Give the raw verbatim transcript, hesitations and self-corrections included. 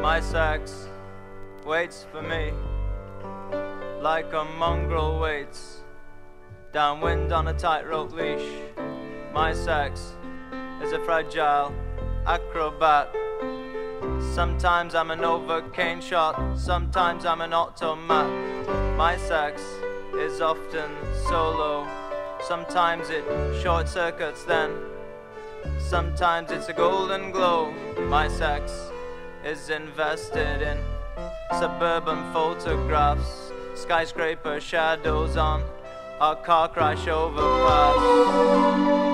My sex waits for me like a mongrel waits downwind on a tightrope leash. My sex is a fragile acrobat. Sometimes I'm a Novocaine shot, sometimes I'm an automat. My sex is often solo, sometimes it short circuits then, sometimes it's a golden glow. My sex is invested in suburban photographs, skyscraper shadows on our car crash overpass.